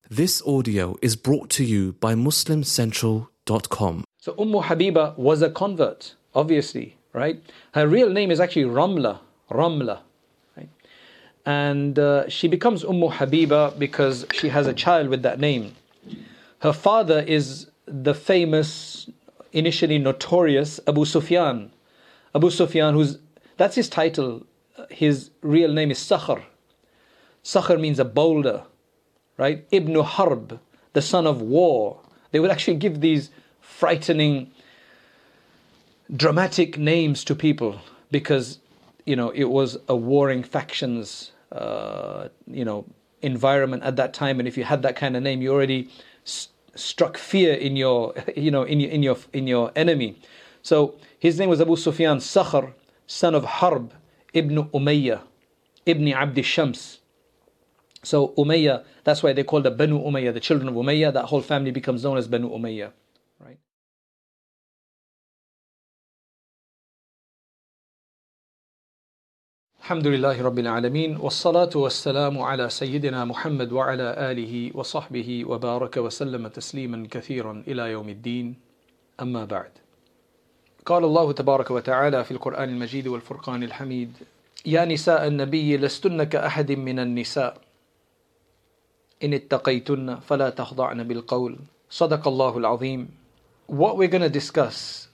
This audio is brought to you by MuslimCentral.com. So Habiba was a convert, obviously, right? Her real name is actually Ramla, right? And she becomes Habiba because she has a child with that name. Her father is the famous, initially notorious Abu Sufyan. Abu Sufyan, that's his title. His real name is Sakhr. Sakhr means a boulder, right? Ibn Harb, the son of war. They would actually give these frightening, dramatic names to people because, it was a warring factions, environment at that time. And if you had that kind of name, you already struck fear in your, in your enemy. So his name was Abu Sufyan, Sakhr, son of Harb, Ibn Umayyah, Ibn Abd Shams. So Umayyah, that's why they call the Banu Umayyah, the children of Umayyah. That whole family becomes known as Banu Umayyah, right? Alhamdulillahi Rabbil Alameen, wassalatu wassalamu ala Sayyidina Muhammad wa ala alihi wa sahbihi wa baraka wa sallama tasliman kathiran ila yawmiddin, amma ba'd. قال الله تبارك وتعالى في القرآن المجيد والفرقان الحميد يا نساء النبي لستن كأحد من النساء إن اتقيتن فلا تخضعن بالقول صدق الله العظيم. What we're going to discuss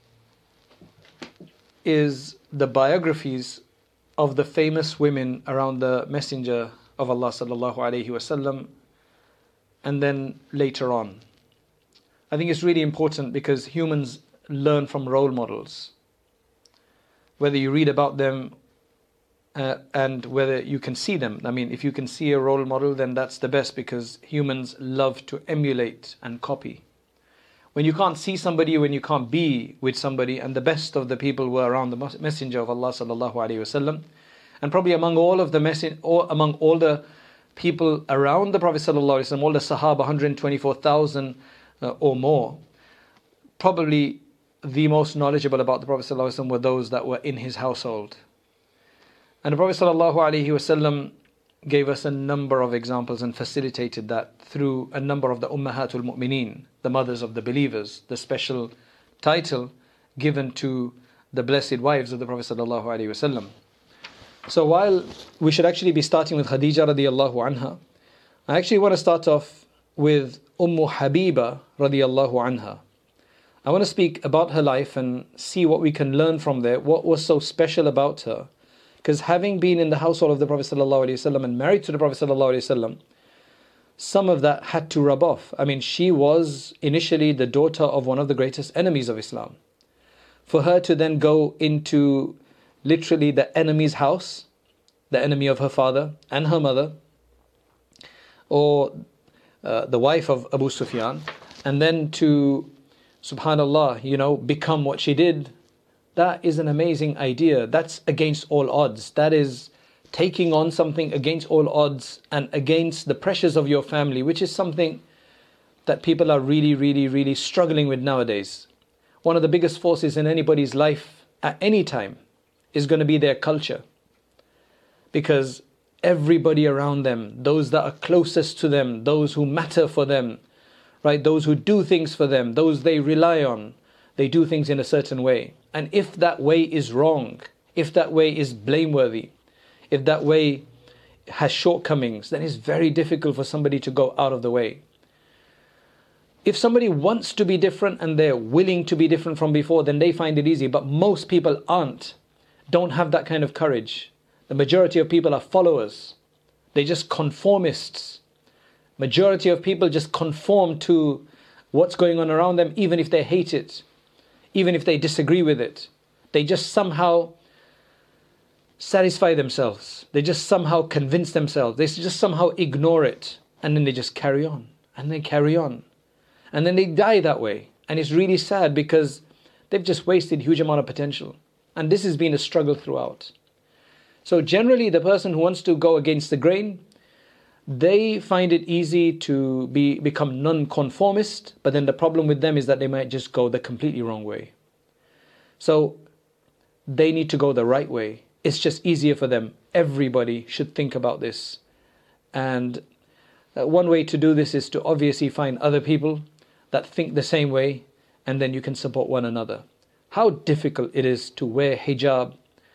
is the biographies of the famous women around the Messenger of Allah sallallahu alaihi wasallam, and then later on. I think it's really important because humans learn from role models. Whether you read about them and whether you can see them. I mean, if you can see a role model, then that's the best because humans love to emulate and copy. When you can't see somebody, when you can't be with somebody, and the best of the people were around the Messenger of Allah sallallahu alaihi wasallam, and probably among all the people around the Prophet sallallahu alaihi wasallam, all the Sahaba, 124,000 or more, probably the most knowledgeable about the Prophet ﷺ were those that were in his household. And the Prophet ﷺ gave us a number of examples and facilitated that through a number of the Ummahatul Mu'mineen, the mothers of the believers, the special title given to the blessed wives of the Prophet ﷺ. So while we should actually be starting with Khadija radiallahu anha, I actually want to start off with Habiba radiallahu anha. I want to speak about her life and see what we can learn from there, what was so special about her. Because having been in the household of the Prophet ﷺ and married to the Prophet ﷺ, some of that had to rub off. I mean, she was initially the daughter of one of the greatest enemies of Islam. For her to then go into literally the enemy's house, the enemy of her father and her mother, or the wife of Abu Sufyan, and then to subhanallah, become what she did, that is an amazing idea. That's against all odds. That is taking on something against all odds and against the pressures of your family, which is something that people are really, really, really struggling with nowadays. One of the biggest forces in anybody's life at any time is going to be their culture. Because everybody around them, those that are closest to them, those who matter for them, right? Those who do things for them, those they rely on, they do things in a certain way. And if that way is wrong, if that way is blameworthy, if that way has shortcomings, then it's very difficult for somebody to go out of the way. If somebody wants to be different and they're willing to be different from before, then they find it easy. But most people don't have that kind of courage. The majority of people are followers. They're just conformists. Majority of people just conform to what's going on around them, even if they hate it, even if they disagree with it. They just somehow satisfy themselves. They just somehow convince themselves. They just somehow ignore it. And then they just carry on. And they carry on. And then they die that way. And it's really sad because they've just wasted a huge amount of potential. And this has been a struggle throughout. So generally the person who wants to go against the grain, they find it easy to become non-conformist, but then the problem with them is that they might just go the completely wrong way. So they need to go the right way. It's just easier for them. Everybody should think about this. And One way to do this is to obviously find other people that think the same way, and then you can support one another. How difficult it is to wear hijab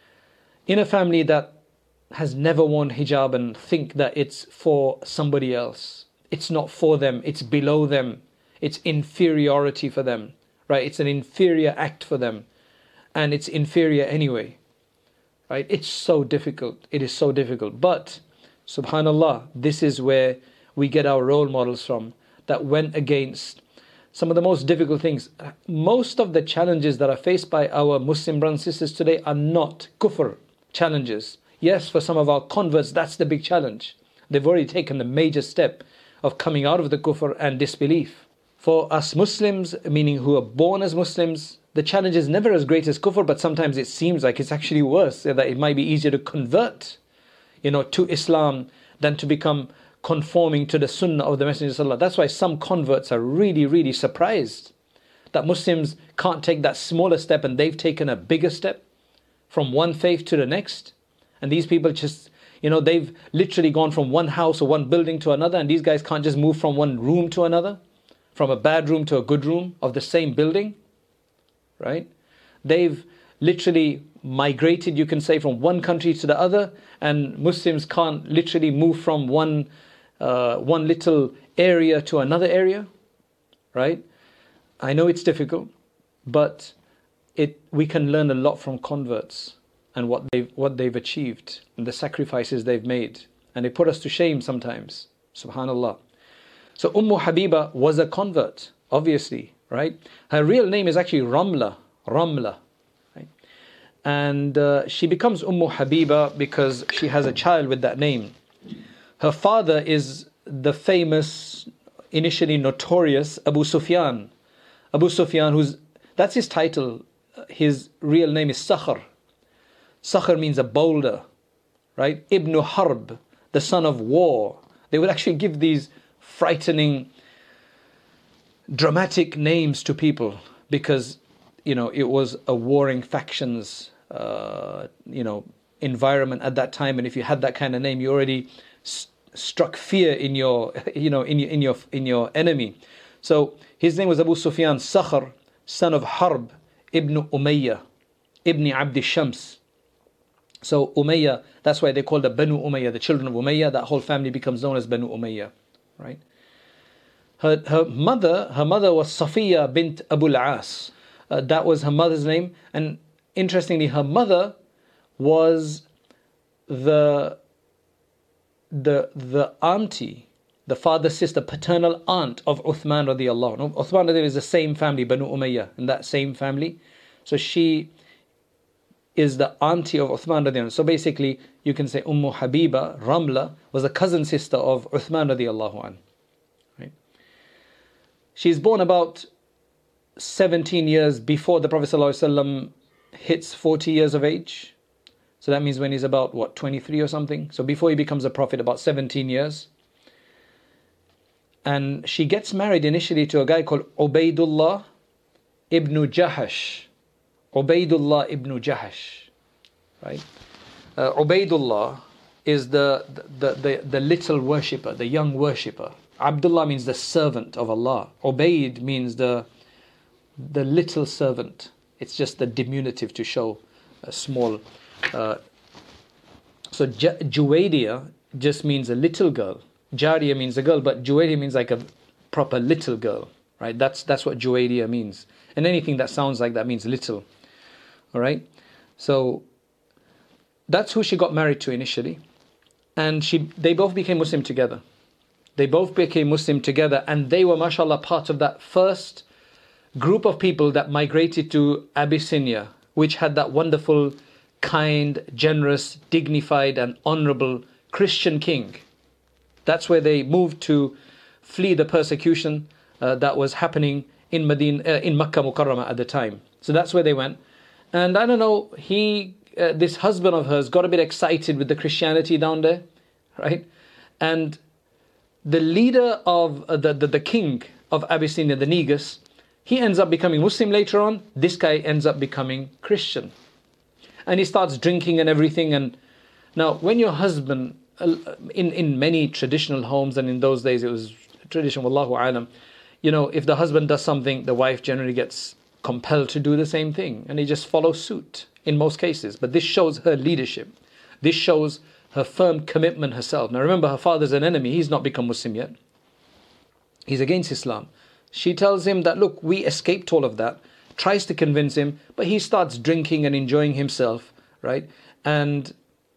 in a family that has never worn hijab and think that it's for somebody else. It's not for them, it's below them. It's inferiority for them, right? It's an inferior act for them, and it's inferior anyway, right? It's so difficult. It is so difficult. But, subhanallah, this is where we get our role models from that went against some of the most difficult things. Most of the challenges that are faced by our Muslim brothers and sisters today are not kufr challenges. Yes, for some of our converts, that's the big challenge. They've already taken the major step of coming out of the kufr and disbelief. For us Muslims, meaning who are born as Muslims, the challenge is never as great as kufr, but sometimes it seems like it's actually worse, that it might be easier to convert, to Islam than to become conforming to the sunnah of the Messenger of Allah. That's why some converts are really, really surprised that Muslims can't take that smaller step, and they've taken a bigger step from one faith to the next. And these people just, they've literally gone from one house or one building to another, and these guys can't just move from one room to another, from a bad room to a good room of the same building, right? They've literally migrated, you can say, from one country to the other, and Muslims can't literally move from one little area to another area, right? I know it's difficult, but we can learn a lot from converts and what they've achieved and the sacrifices they've made, and they put us to shame sometimes. Subhanallah. So Habiba was a convert, obviously, right? Her real name is actually Ramla, right? And she becomes Habiba because she has a child with that name. Her father is the famous, initially notorious Abu Sufyan. Abu Sufyan, that's his title. His real name is Sakhr. Sakhr means a boulder, right? Ibn Harb, the son of war. They would actually give these frightening, dramatic names to people because, it was a warring factions, environment at that time. And if you had that kind of name, you already struck fear in your, in your enemy. So his name was Abu Sufyan, Sakhr, son of Harb, Ibn Umayyah, Ibn Abd Shams. So Umayyah, that's why they call the Banu Umayyah, the children of Umayyah. That whole family becomes known as Banu Umayyah, right? Her mother was Safiya bint Abu al-As. That was her mother's name. And interestingly, her mother was the auntie, the father's sister, paternal aunt of Uthman radiallahu anhu. Uthman radiallahu is the same family, Banu Umayyah, in that same family. So she is the auntie of Uthman radiallahu anhu. So basically, you can say Habiba, Ramla, was a cousin sister of Uthman radiallahu anhu. Right? She's born about 17 years before the Prophet ﷺ hits 40 years of age. So that means when he's about, 23 or something. So before he becomes a prophet, about 17 years. And she gets married initially to a guy called Ubaidullah ibn Jahash. Ubaidullah ibn Jahash. Right? Ubaidullah is the little worshipper, the young worshipper. Abdullah means the servant of Allah. Ubaid means the little servant. It's just the diminutive to show a small. So Juwaydiya just means a little girl. Jariya means a girl, but Juwaydiya means like a proper little girl, right? That's what Juwaydiya means. And anything that sounds like that means little. All right? So that's who she got married to initially. And they both became Muslim together. And they were, mashallah, part of that first group of people that migrated to Abyssinia, which had that wonderful, kind, generous, dignified and honorable Christian king. That's where they moved to flee the persecution that was happening in Makkah Mukarramah at the time. So that's where they went. And I don't know, this husband of hers got a bit excited with the Christianity down there, right? And the leader of the king of Abyssinia, the Negus, he ends up becoming Muslim later on. This guy ends up becoming Christian. And he starts drinking and everything. And now, when your husband in many traditional homes, and in those days it was tradition, wallahu alam, if the husband does something, the wife generally gets compelled to do the same thing, and he just follows suit in most cases. But this shows her leadership. This shows her firm commitment herself. Now remember, her father's an enemy. He's not become Muslim yet. He's against Islam. She tells him that, look, we escaped all of that. Tries to convince him, but he starts drinking and enjoying himself, right? And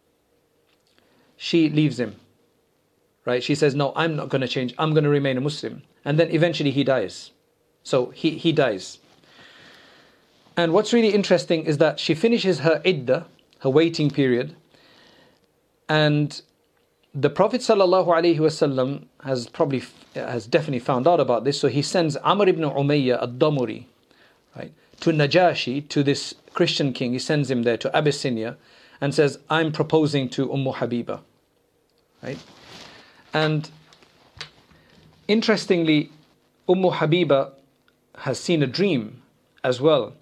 she leaves him, right? She says, no, I'm not going to change. I'm going to remain a Muslim. And then eventually he dies. So he dies. And what's really interesting is that she finishes her iddah, her waiting period, and the Prophet ﷺ has definitely found out about this. So he sends Amr ibn Umayyah ad-Damuri, right, to Najashi, to this Christian king. He sends him there to Abyssinia and says, I'm proposing to Habiba, right? And interestingly, Habiba has seen a dream as well,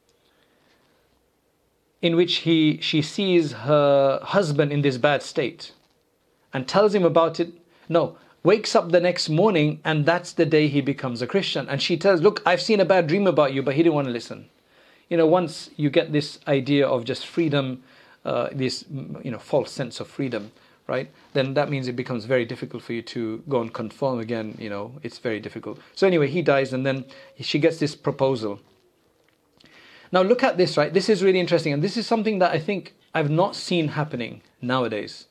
in which she sees her husband in this bad state and tells him about it. No, wakes up the next morning, and that's the day he becomes a Christian. And she tells, look, I've seen a bad dream about you, but he didn't want to listen. Once you get this idea of just freedom, this false sense of freedom, right, then that means it becomes very difficult for you to go and conform again. It's very difficult. So anyway, he dies, and then she gets this proposal. Now look at this, right? This is really interesting, and this is something that I think I've not seen happening nowadays.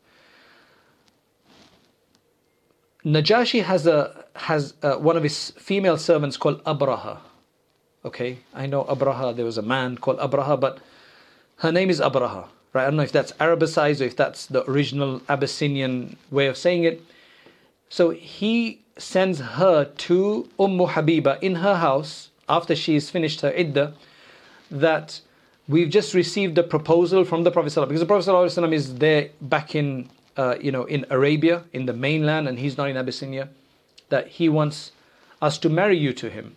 Najashi has one of his female servants called Abraha. Okay, I know Abraha, there was a man called Abraha, but her name is Abraha, right? I don't know if that's Arabicized or if that's the original Abyssinian way of saying it. So he sends her to Habiba in her house after she's finished her iddah, that we've just received a proposal from the Prophet ﷺ, because the Prophet ﷺ is there back in in Arabia, in the mainland, and he's not in Abyssinia, that he wants us to marry you to him.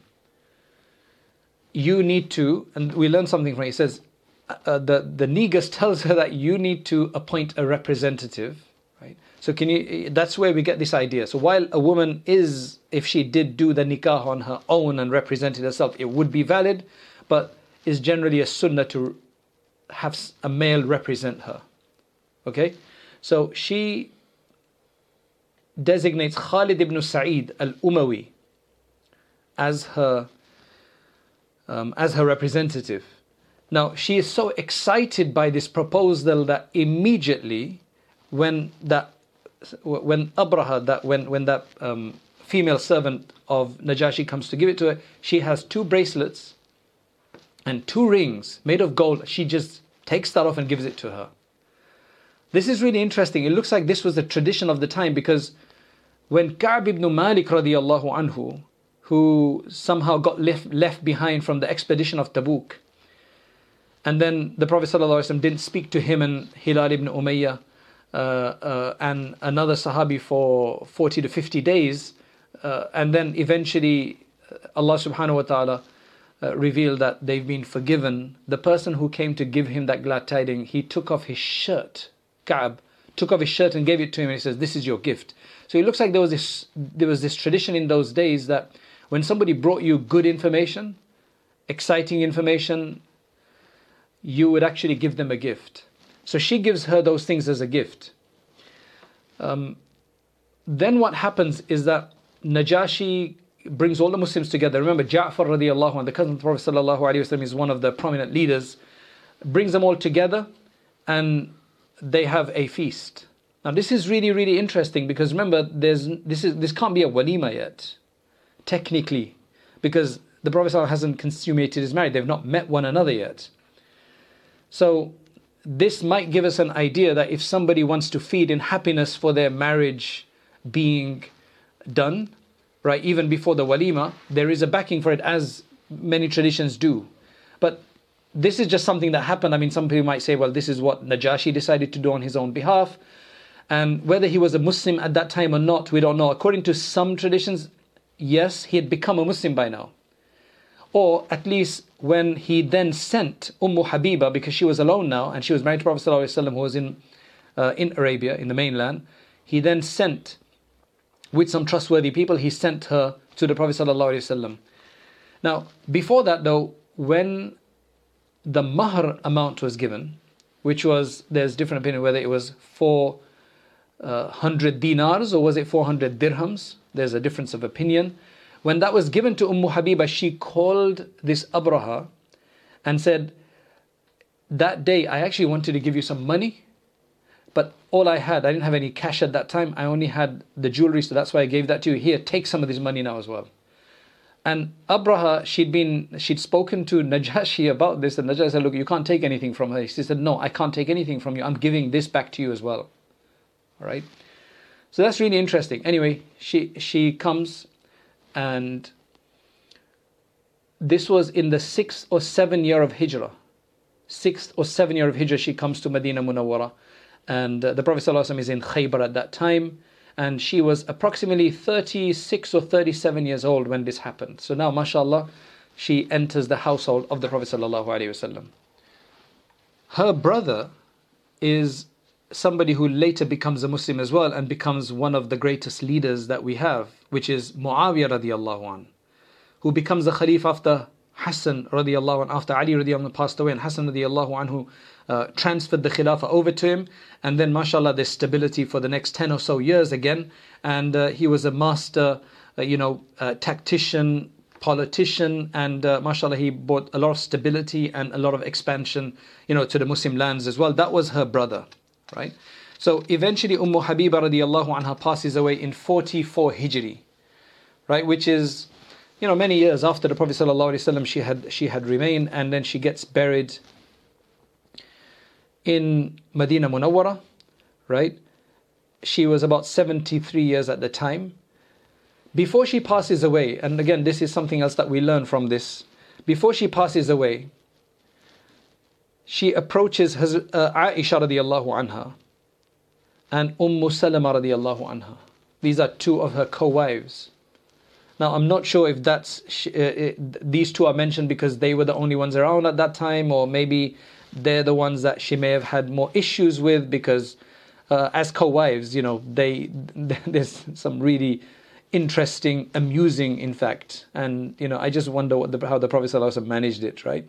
You need to, and we learn something from it. He says, the Negus tells her that you need to appoint a representative, right? So that's where we get this idea. So while a woman is, if she did do the nikah on her own and represented herself, it would be valid, but is generally a sunnah to have a male represent her. Okay? So she designates Khalid ibn Sa'id al-Umawi as her representative. Now she is so excited by this proposal that immediately when Abraha, that female servant of Najashi comes to give it to her, she has 2 bracelets and 2 rings made of gold. She just takes that off and gives it to her. This is really interesting. It looks like this was the tradition of the time, because when Ka'b ibn Malik radiallahu anhu, who somehow got left behind from the expedition of Tabuk, and then the Prophet ﷺ didn't speak to him and Hilal ibn Umayyah and another Sahabi for 40 to 50 days, and then eventually Allah subhanahu wa ta'ala revealed that they've been forgiven. The person who came to give him that glad tiding, he took off his shirt. Ka'b took off his shirt and gave it to him, and he says, this is your gift. So it looks like there was this tradition in those days that when somebody brought you good information, exciting information, you would actually give them a gift. So she gives her those things as a gift. Then what happens is that Najashi brings all the Muslims together. Remember, Ja'far radiallahu anhu, the cousin of the Prophet sallallahu alaihi wasallam, is one of the prominent leaders. Brings them all together, and they have a feast. Now this is really, really interesting, because remember, this can't be a walima yet, technically, because the Prophet ﷺ hasn't consummated his marriage. They've not met one another yet. So this might give us an idea that if somebody wants to feed in happiness for their marriage being done, right, even before the walima, there is a backing for it, as many traditions do. But this is just something that happened. I mean, some people might say, well, this is what Najashi decided to do on his own behalf. And whether he was a Muslim at that time or not, we don't know. According to some traditions, yes, he had become a Muslim by now. Or at least when he then sent Habiba, because she was alone now, and she was married to Prophet ﷺ, who was in Arabia, in the mainland. he then sent, with some trustworthy people, he sent her to the Prophet ﷺ. Now, before that though, when the mahr amount was given, which was, there's different opinion whether it was 400 dinars or was it 400 dirhams. There's a difference of opinion. When that was given to Habiba, she called this Abraha and said, that day I actually wanted to give you some money, but all I didn't have any cash at that time. I only had the jewelry, so that's why I gave that to you. Here, take some of this money now as well. And Abraha, she'd spoken to Najashi about this, and Najashi said, look, you can't take anything from her. She said, no, I can't take anything from you. I'm giving this back to you as well. All right. So that's really interesting. Anyway, she comes, and this was in the 6th or 7th year of Hijrah. 6th or 7th year of Hijrah, she comes to Medina Munawwara. And the Prophet ﷺ is in Khaybar at that time. And she was approximately 36 or 37 years old when this happened. So now, mashallah, she enters the household of the Prophet ﷺ. Her brother is somebody who later becomes a Muslim as well and becomes one of the greatest leaders that we have, which is Muawiyah radiallahu anh, who becomes the Khalif after Hassan radiallahu anh, after Ali radiallahu anh passed away, and Hassan radiallahu anhu transferred the Khilafah over to him. And then mashallah, there's stability for the next 10 or so years again. And he was a master, tactician, politician, and mashallah, he brought a lot of stability and a lot of expansion, to the Muslim lands as well. That was her brother, right? So eventually Habiba radiallahu anha passes away in 44 Hijri, right? Which is, many years after the Prophet sallallahu alaihi wasallam she had remained, and then she gets buried in Medina Munawwara, right? She was about 73 years at the time. Before she passes away, and again, this is something else that we learn from this. Before she passes away, she approaches Aisha radiallahu anha and Salama radiallahu anha. These are two of her co-wives. Now, I'm not sure if these two are mentioned because they were the only ones around at that time, or maybe they're the ones that she may have had more issues with because as co-wives, there's some really interesting, amusing, in fact. And, I just wonder how the Prophet ﷺ managed it, right?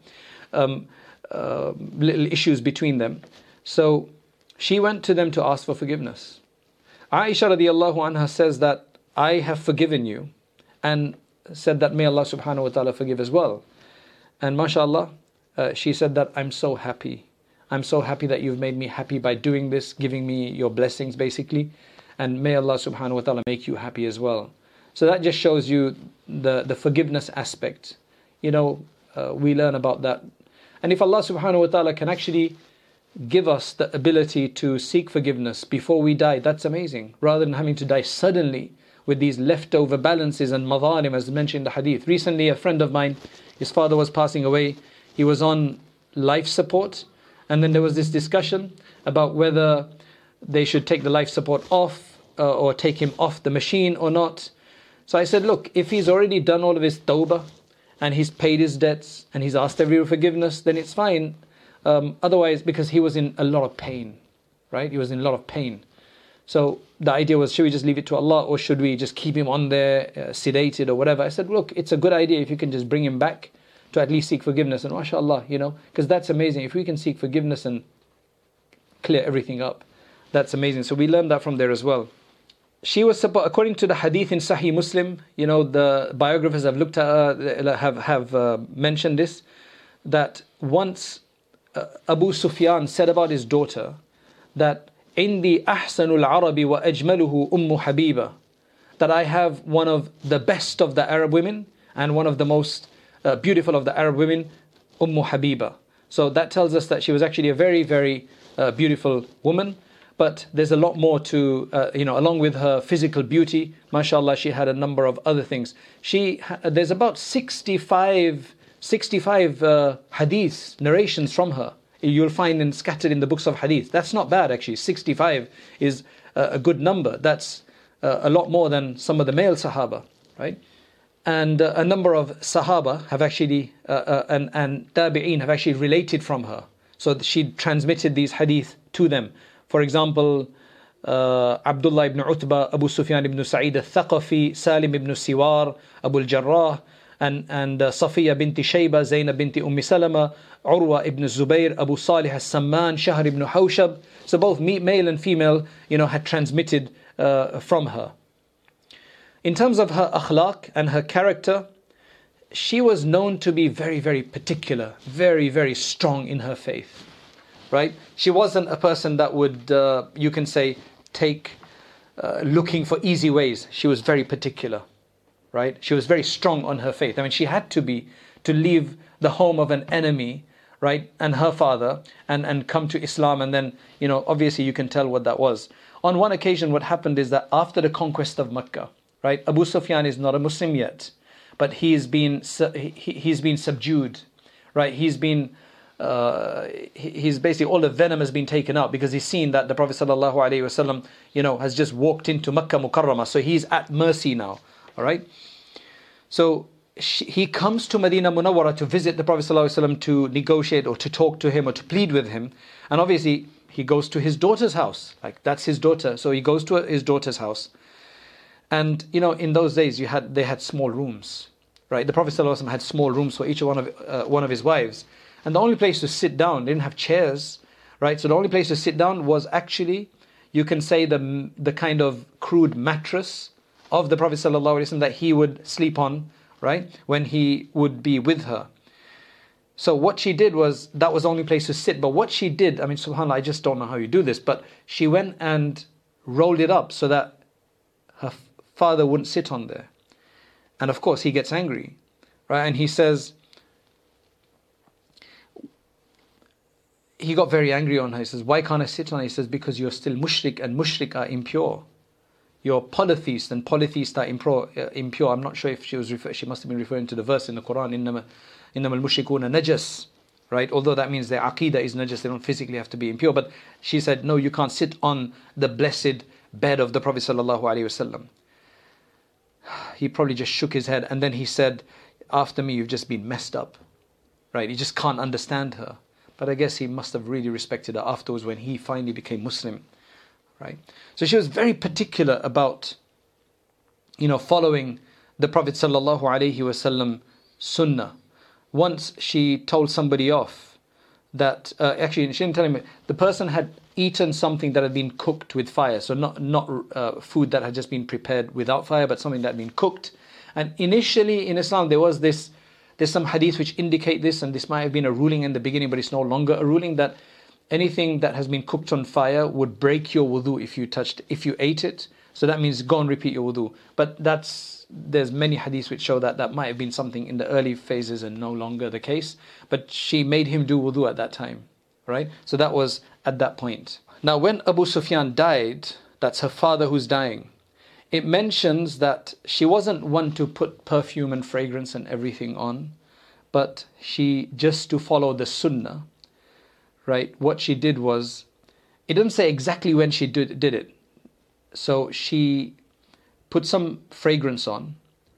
Little issues between them. So she went to them to ask for forgiveness. Aisha radiallahu anha says that, I have forgiven you, and said that may Allah subhanahu wa ta'ala forgive as well. And mashallah, she said that I'm so happy. I'm so happy that you've made me happy by doing this, giving me your blessings basically. And may Allah subhanahu wa ta'ala make you happy as well. So that just shows you the forgiveness aspect. We learn about that. And if Allah subhanahu wa ta'ala can actually give us the ability to seek forgiveness before we die, that's amazing. Rather than having to die suddenly with these leftover balances and madhalim, as mentioned in the hadith. Recently, a friend of mine, his father was passing away. He was on life support, and then there was this discussion about whether they should take the life support off or take him off the machine or not. So I said, look, if he's already done all of his tawbah and he's paid his debts and he's asked every forgiveness, then it's fine. Otherwise, because he was in a lot of pain, right? He was in a lot of pain. So the idea was, should we just leave it to Allah, or should we just keep him on there, sedated or whatever? I said, look, it's a good idea if you can just bring him back to at least seek forgiveness. And mashallah, because that's amazing. If we can seek forgiveness and clear everything up, that's amazing. So we learned that from there as well. She was supposed, according to the hadith in Sahih Muslim, the biographers have looked at have mentioned this, that once Abu Sufyan said about his daughter that Indi ahsanul Arabi wa ajmaluhu Ummu Habiba, that I have one of the best of the Arab women and one of the most beautiful of the Arab women, Ummu Habiba. So that tells us that she was actually a very, very beautiful woman. But there's a lot more to, along with her physical beauty, mashallah, she had a number of other things. There's about 65 hadiths, narrations from her. You'll find scattered in the books of hadith. That's not bad actually. 65 is a good number. That's a lot more than some of the male Sahaba, right? And a number of Sahaba have actually, and Tabi'een have actually related from her. So she transmitted these hadith to them. For example, Abdullah ibn Utbah, Abu Sufyan ibn Sa'id al-Thaqafi, Salim ibn Siwar, Abu al-Jarrah, and Safiya binti Shayba, Zainab binti Salama, Urwa ibn Zubayr, Abu Salih al-Samman, Shahr ibn Hawshab. So both male and female, had transmitted from her. In terms of her akhlaq and her character, she was known to be very, very particular, very, very strong in her faith. Right? She wasn't a person that would, you can say, take looking for easy ways. She was very particular. Right? She was very strong on her faith. I mean, she had to be, to leave the home of an enemy, right, and her father, and come to Islam. And then, obviously you can tell what that was. On one occasion, what happened is that after the conquest of Mecca, right, Abu Sufyan is not a Muslim yet, but he's been subdued, right? He's basically, all the venom has been taken out, because he's seen that the Prophet ﷺ, has just walked into Makkah Mukarramah, so he's at mercy now. All right. So he comes to Medina Munawwara to visit the Prophet ﷺ, to negotiate or to talk to him or to plead with him, and obviously he goes to his daughter's house. Like, that's his daughter, so he goes to his daughter's house. And in those days they had small rooms, right? The Prophet ﷺ had small rooms for each one of his wives. And the only place to sit down, they didn't have chairs, right? So the only place to sit down was actually, you can say, the kind of crude mattress of the Prophet ﷺ that he would sleep on, right? When he would be with her. So what she did was, that was the only place to sit. But what she did, I mean, subhanAllah, I just don't know how you do this, but she went and rolled it up so that her father wouldn't sit on there. And of course, he gets angry, right? And he says, he got very angry on her. He says, why can't I sit on it? He says, because you're still mushrik, and mushrik are impure. You're polytheist, and polytheists are impure. I'm not sure if she must have been referring to the verse in the Quran, إِنَّمَا الْمُشْرِكُونَ نَجَسٌ, right? Although that means their aqidah is najas, they don't physically have to be impure. But she said, no, you can't sit on the blessed bed of the Prophet ﷺ. He probably just shook his head, and then he said, after me, you've just been messed up, right? He just can't understand her. But I guess he must have really respected her afterwards when he finally became Muslim, right? So she was very particular about, following the Prophet ﷺ sunnah. Once she told somebody off that, actually she didn't tell him, the person had eaten something that had been cooked with fire. So not food that had just been prepared without fire, but something that had been cooked. And initially in Islam there's some hadith which indicate this, and this might have been a ruling in the beginning, but it's no longer a ruling, that anything that has been cooked on fire would break your wudu if you ate it. So that means go and repeat your wudu. But there's many hadiths which show that might have been something in the early phases and no longer the case. But she made him do wudu at that time, right? So that was at that point. Now when Abu Sufyan died, that's her father who's dying, it mentions that she wasn't one to put perfume and fragrance and everything on, but she, just to follow the sunnah, right? What she did was, it doesn't say exactly when she did it. So she put some fragrance on,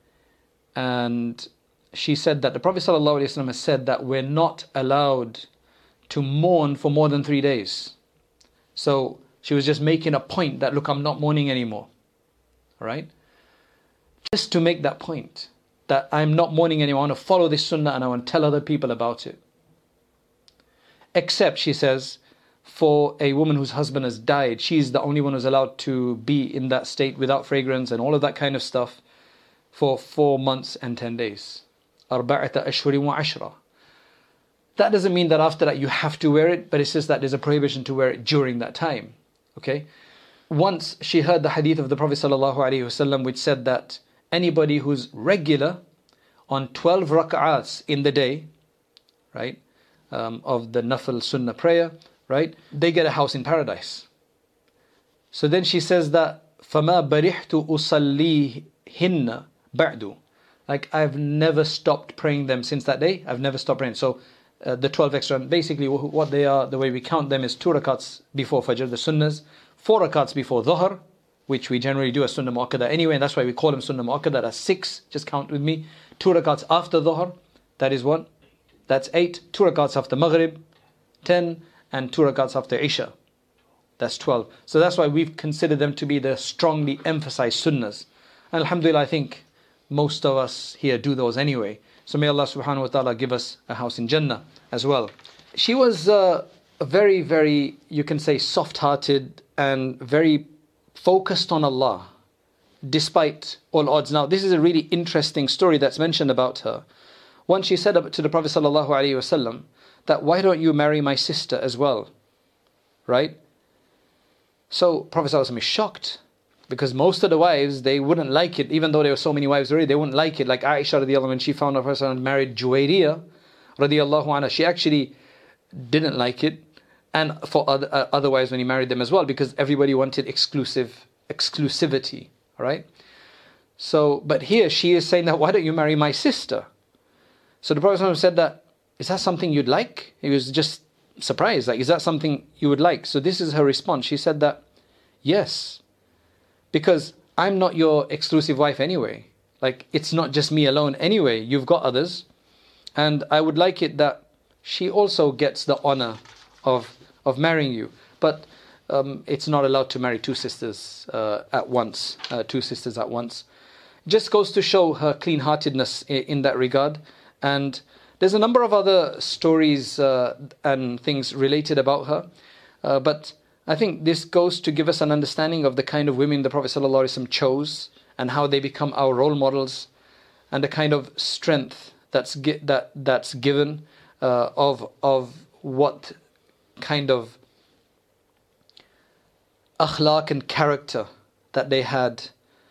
and she said that the Prophet ﷺ has said that we're not allowed to mourn for more than 3 days. So she was just making a point that, look, I'm not mourning anymore. Right? Just to make that point, that I'm not mourning anymore. I want to follow this sunnah and I want to tell other people about it. Except, she says, for a woman whose husband has died, she's the only one who's allowed to be in that state without fragrance and all of that kind of stuff for 4 months and 10 days. أَرْبَعَةَ أَشْهُرٍ وَعَشْرًا. That doesn't mean that after that you have to wear it, but it's just that there's a prohibition to wear it during that time. Okay? Once she heard the hadith of the Prophet ﷺ which said that anybody who's regular on 12 rak'ats in the day, right, of the nafil sunnah prayer, right, they get a house in paradise. So then she says that فَمَا بَرِحْتُ أُصَلِّيهِنَّ بَعْدُ, like, I've never stopped praying them since that day. I've never stopped praying. So the 12 extra, basically what they are, the way we count them is 2 rakats before Fajr, the sunnahs, 4 rakats before Dhuhr, which we generally do as Sunnah Mu'akkada anyway, and that's why we call them Sunnah Mu'akkada. That's 6, just count with me. 2 rakats after Dhuhr, that is 1, that's 8. 2 rakats after Maghrib, 10, and 2 rakats after Isha, That's 12. So that's why we've considered them to be the strongly emphasized sunnahs. And alhamdulillah, I think most of us here do those anyway. So may Allah subhanahu wa ta'ala give us a house in Jannah as well. She was a very, very, you can say, soft-hearted and very focused on Allah, despite all odds. Now, this is a really interesting story that's mentioned about her. Once she said to the Prophet sallallahu alaihi wasallam that, why don't you marry my sister as well? Right? So Prophet sallallahu alaihi wasallam is shocked, because most of the wives, they wouldn't like it, even though there were so many wives already, they wouldn't like it. Like Aisha radiallahu anha, when she found out her son married Juwayriyah radiallahu anha, she actually didn't like it. And for other wives when he married them as well, because everybody wanted exclusivity, right? So, but here she is saying that, why don't you marry my sister? So the Prophet ﷺ said that, is that something you'd like? He was just surprised, like, is that something you would like? So this is her response. She said that, yes, because I'm not your exclusive wife anyway. Like, it's not just me alone anyway. You've got others. And I would like it that she also gets the honor of marrying you. But it's not allowed to marry two sisters at once. Just goes to show her clean-heartedness in that regard. And there's a number of other stories and things related about her. But I think this goes to give us an understanding of the kind of women the Prophet ﷺ chose, and how they become our role models, and the kind of strength that's given of what kind of akhlaq and character that they had,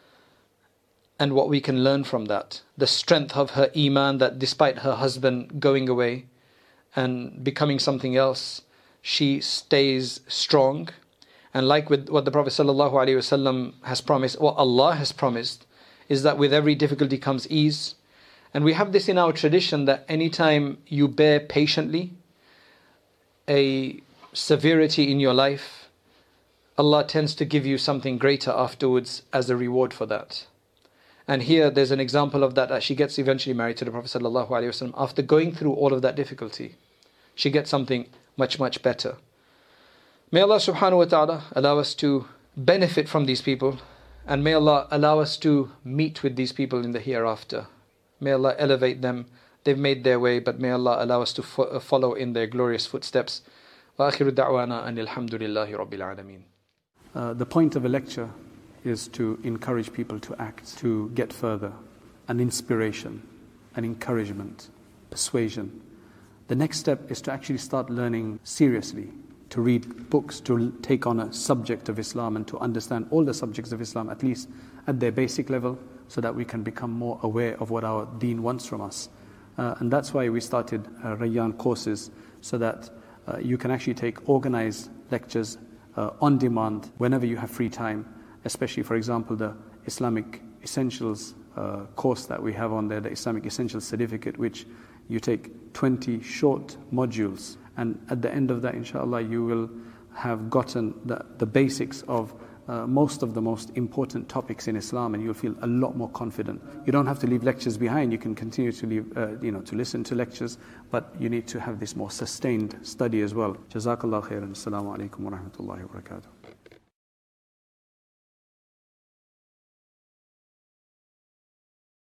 and what we can learn from that. The strength of her iman, that despite her husband going away and becoming something else, she stays strong. And like with what the Prophet ﷺ has promised, what Allah has promised, is that with every difficulty comes ease. And we have this in our tradition, that anytime you bear patiently a severity in your life, Allah tends to give you something greater afterwards as a reward for that. And here there's an example of that she gets eventually married to the Prophet ﷺ after going through all of that difficulty. She gets something much, much better. May Allah subhanahu wa ta'ala allow us to benefit from these people, and may Allah allow us to meet with these people in the hereafter. May Allah elevate them. They've made their way, but may Allah allow us to follow in their glorious footsteps. Wa akhiru da'wana anil hamdulillahi rabbil alameen. The point of a lecture is to encourage people to act, to get further, an inspiration, an encouragement, persuasion. The next step is to actually start learning seriously, to read books, to take on a subject of Islam and to understand all the subjects of Islam, at least at their basic level, so that we can become more aware of what our deen wants from us. And that's why we started Rayyan courses, so that you can actually take organized lectures on demand whenever you have free time, especially, for example, the Islamic Essentials course that we have on there, the Islamic Essentials Certificate, which you take 20 short modules, and at the end of that, inshallah, you will have gotten the basics of most of the most important topics in Islam, and you'll feel a lot more confident. You don't have to leave lectures behind. You can continue to leave, to listen to lectures, but you need to have this more sustained study as well. Jazakallah khairan. Assalamu alaikum wa rahmatullahi wa barakatuh.